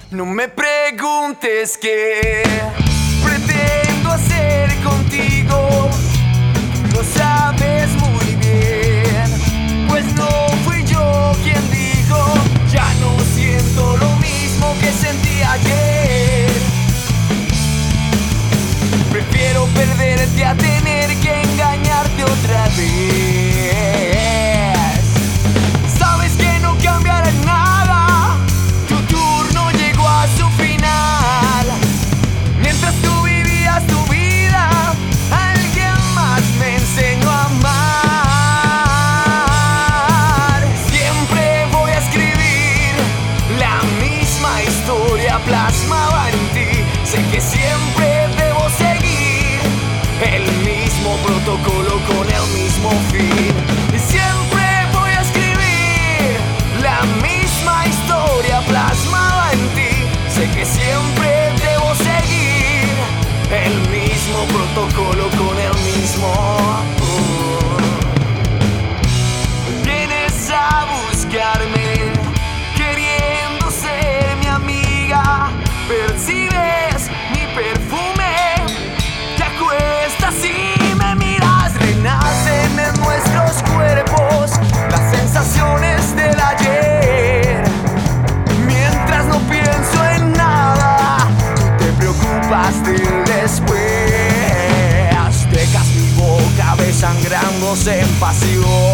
No me preguntes qué pretendo hacer contigo, lo sabes muy bien, pues no fui yo quien dijo: ya no siento lo mismo que sentí ayer. Prefiero perderte a tener que engañarte otra vez. Sabes que no cambiará nada, tu turno llegó a su final. Mientras tú vivías tu vida, alguien más me enseñó a amar. Siempre voy a escribir la misma historia plasmada en ti. Sé que siempre debo seguir el mismo protocolo con el mismo fin. Y siempre voy a escribir la misma historia plasmada en ti. Sé que siempre debo seguir el mismo protocolo con el mismo. Vienes a buscarme queriendo ser mi amiga. Percibes mi perfume, te acuestas y me miras. Renacen en nuestros cuerpos las sensaciones del ayer. Mientras no pienso en nada, tú te preocupas del después. Dejas mi boca desangrándose en pasión.